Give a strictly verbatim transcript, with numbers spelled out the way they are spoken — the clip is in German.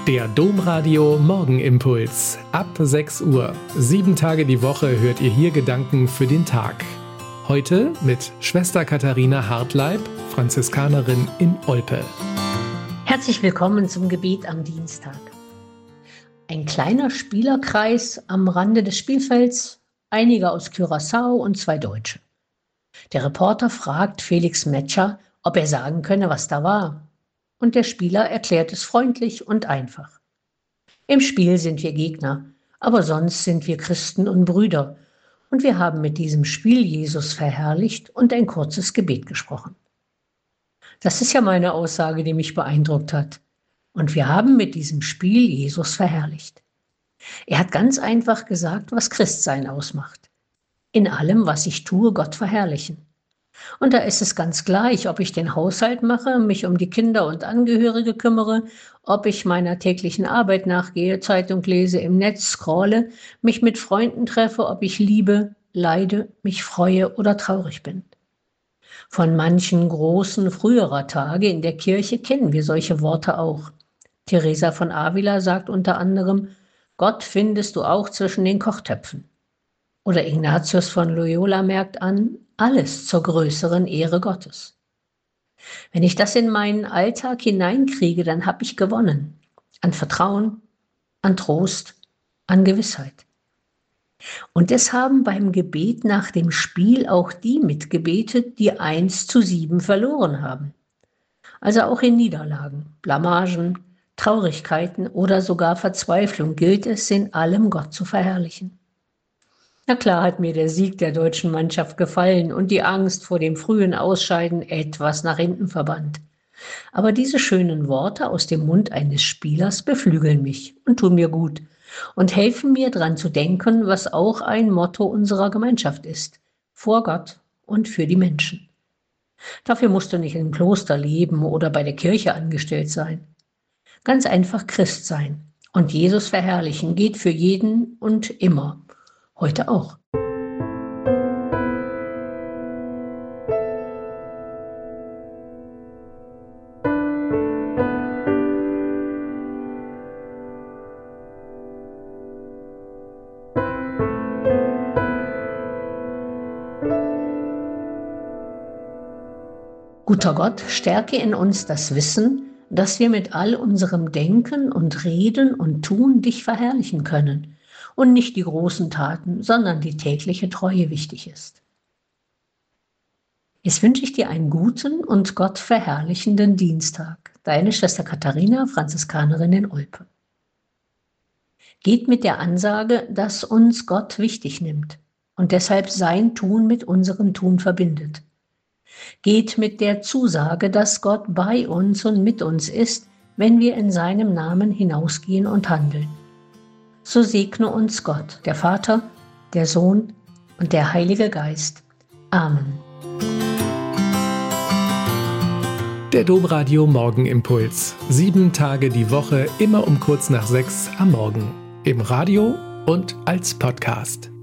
Der Domradio Morgenimpuls. Ab sechs Uhr. Sieben Tage die Woche hört ihr hier Gedanken für den Tag. Heute mit Schwester Katharina Hartleib, Franziskanerin in Olpe. Herzlich willkommen zum Gebet am Dienstag. Ein kleiner Spielerkreis am Rande des Spielfelds, einige aus Curaçao und zwei Deutsche. Der Reporter fragt Felix Metscher, ob er sagen könne, was da war. Und der Spieler erklärt es freundlich und einfach. Im Spiel sind wir Gegner, aber sonst sind wir Christen und Brüder. Und wir haben mit diesem Spiel Jesus verherrlicht und ein kurzes Gebet gesprochen. Das ist ja meine Aussage, die mich beeindruckt hat. Und wir haben mit diesem Spiel Jesus verherrlicht. Er hat ganz einfach gesagt, was Christsein ausmacht. In allem, was ich tue, Gott verherrlichen. Und da ist es ganz gleich, ob ich den Haushalt mache, mich um die Kinder und Angehörige kümmere, ob ich meiner täglichen Arbeit nachgehe, Zeitung lese, im Netz scrolle, mich mit Freunden treffe, ob ich liebe, leide, mich freue oder traurig bin. Von manchen großen früherer Tage in der Kirche kennen wir solche Worte auch. Teresa von Avila sagt unter anderem, Gott findest du auch zwischen den Kochtöpfen. Oder Ignatius von Loyola merkt an, alles zur größeren Ehre Gottes. Wenn ich das in meinen Alltag hineinkriege, dann habe ich gewonnen. An Vertrauen, an Trost, an Gewissheit. Und es haben beim Gebet nach dem Spiel auch die mitgebetet, die eins zu sieben verloren haben. Also auch in Niederlagen, Blamagen, Traurigkeiten oder sogar Verzweiflung gilt es, in allem Gott zu verherrlichen. Na klar hat mir der Sieg der deutschen Mannschaft gefallen und die Angst vor dem frühen Ausscheiden etwas nach hinten verbannt. Aber diese schönen Worte aus dem Mund eines Spielers beflügeln mich und tun mir gut und helfen mir dran zu denken, was auch ein Motto unserer Gemeinschaft ist, vor Gott und für die Menschen. Dafür musst du nicht im Kloster leben oder bei der Kirche angestellt sein. Ganz einfach Christ sein und Jesus verherrlichen geht für jeden und immer. Heute auch. Guter Gott, stärke in uns das Wissen, dass wir mit all unserem Denken und Reden und Tun dich verherrlichen können. Und nicht die großen Taten, sondern die tägliche Treue wichtig ist. Jetzt wünsche ich dir einen guten und Gott verherrlichenden Dienstag. Deine Schwester Katharina, Franziskanerin in Olpe. Geht mit der Ansage, dass uns Gott wichtig nimmt und deshalb sein Tun mit unserem Tun verbindet. Geht mit der Zusage, dass Gott bei uns und mit uns ist, wenn wir in seinem Namen hinausgehen und handeln. So segne uns Gott, der Vater, der Sohn und der Heilige Geist. Amen. Der Domradio Morgenimpuls. Sieben Tage die Woche, immer um kurz nach sechs am Morgen. Im Radio und als Podcast.